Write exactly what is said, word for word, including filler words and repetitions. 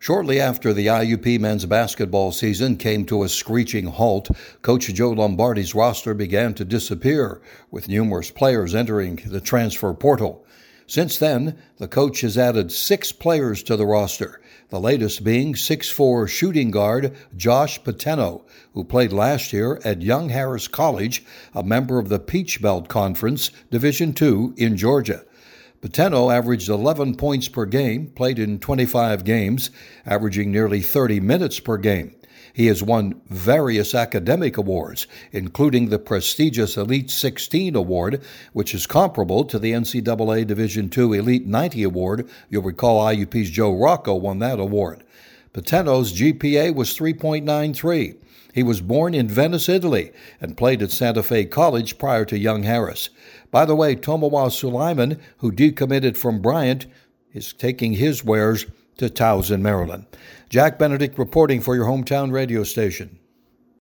Shortly after the I U P men's basketball season came to a screeching halt, Coach Joe Lombardi's roster began to disappear, with numerous players entering the transfer portal. Since then, the coach has added six players to the roster, the latest being six foot four shooting guard Josh Patenno, who played last year at Young Harris College, a member of the Peach Belt Conference, Division two in Georgia. Patenno averaged eleven points per game, played in twenty-five games, averaging nearly thirty minutes per game. He has won various academic awards, including the prestigious Elite sixteen Award, which is comparable to the N C double A Division two Elite ninety Award. You'll recall I U P's Joe Rocco won that award. Patenno's G P A was three point nine three. He was born in Venice, Italy, and played at Santa Fe College prior to Young Harris. By the way, Tomowa Sulaiman, who decommitted from Bryant, is taking his wares to Towson, Maryland. Jack Benedict reporting for your hometown radio station.